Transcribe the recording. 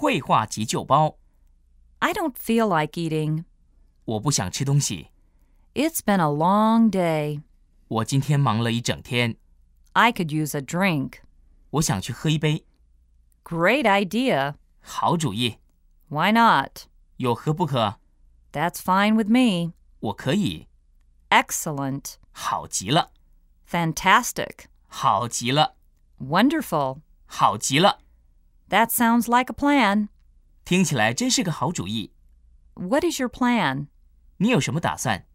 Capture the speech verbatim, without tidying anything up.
绘画急救包。 I don't feel like eating. 我不想吃东西。 It's been a long day. 我今天忙了一整天。 I could use a drink. 我想去喝一杯。 Great idea. 好主意。 Why not? 有何不可？ That's fine with me. 我可以。 Excellent. 好极了。 Fantastic. 好极了。 Wonderful. 好极了。 That sounds like a plan. 听起来真是个好主意。 What is your plan? 你有什么打算？